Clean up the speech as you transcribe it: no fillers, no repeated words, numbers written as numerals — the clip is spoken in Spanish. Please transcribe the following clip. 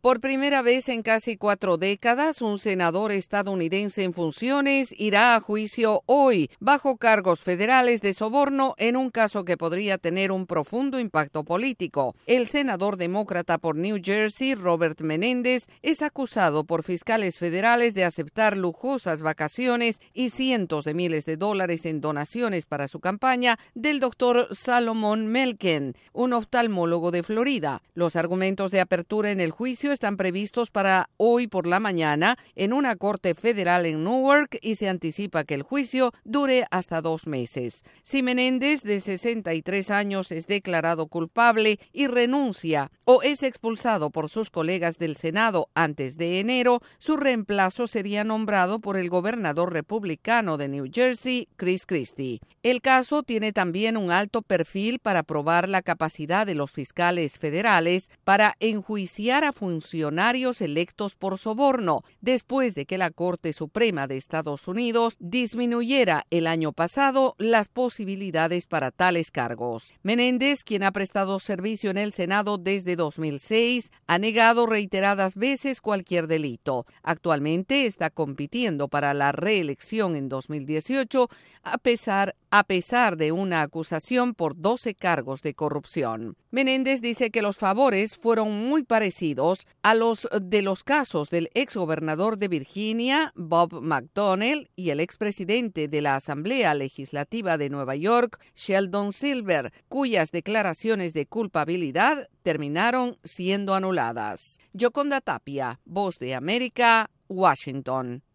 Por primera vez en casi 4 décadas, un senador estadounidense en funciones irá a juicio hoy bajo cargos federales de soborno en un caso que podría tener un profundo impacto político. El senador demócrata por New Jersey, Robert Menéndez, es acusado por fiscales federales de aceptar lujosas vacaciones y cientos de miles de dólares en donaciones para su campaña del doctor Salomon Melken, un oftalmólogo de Florida. Los argumentos de apertura en el juicio están previstos para hoy por la mañana en una corte federal en Newark y se anticipa que el juicio dure hasta 2 meses. Si Menéndez, de 63 años, es declarado culpable y renuncia o es expulsado por sus colegas del Senado antes de enero, su reemplazo sería nombrado por el gobernador republicano de New Jersey, Chris Christie. El caso tiene también un alto perfil para probar la capacidad de los fiscales federales para enjuiciar a funcionarios electos por soborno, después de que la Corte Suprema de Estados Unidos disminuyera el año pasado las posibilidades para tales cargos. Menéndez, quien ha prestado servicio en el Senado desde 2006, ha negado reiteradas veces cualquier delito. Actualmente está compitiendo para la reelección en 2018 a pesar de una acusación por 12 cargos de corrupción. Menéndez dice que los favores fueron muy parecidos a los de los casos del exgobernador de Virginia, Bob McDonnell, y el expresidente de la Asamblea Legislativa de Nueva York, Sheldon Silver, cuyas declaraciones de culpabilidad terminaron siendo anuladas. Yoconda Tapia, Voz de América, Washington.